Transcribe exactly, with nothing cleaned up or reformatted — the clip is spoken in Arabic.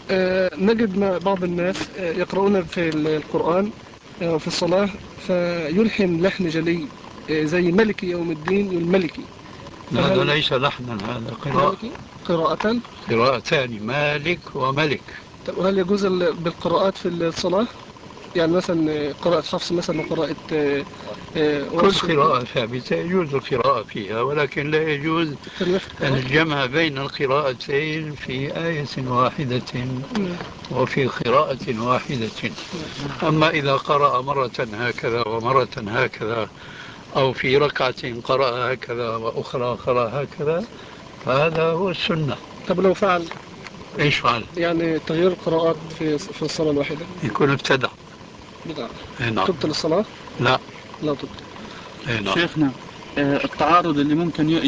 آه، نجد ما- بعض الناس آه، يقرؤون في القرآن آه، في الصلاة فيلحن لحن جلي آه، زي ملك يوم الدين الملكي. هذا فهل ليس لحنا، هذا قراءة. ملكي قراءة؟ قراءتان، مالك وملك. طب وهل يجوز ال- بالقراءات في الصلاة؟ يعني مثلا قراءة حفص مثلا وقراءة آه، آه، كل ورش وكده؟ قراءة ثابتة يجوز القراءة فيها، ولكن لا يجوز تنويه في القراءة؟ الجمع بين القراءتين في آية واحدة نعم. وفي قراءة واحدة. نعم. أما إذا قرأ مرة هكذا ومرة هكذا، أو في ركعة قرأ هكذا وأخرى قرأ هكذا، فهذا هو السنة. طب لو فعل إيش فعل؟ يعني تغيير القراءات في في الصلاة الواحدة يكون ابتدع. بدعة؟ إيه نعم. تبطل الصلاة؟ لا. لا تبطل. إيه نعم. شيخنا، آه، التعارض اللي ممكن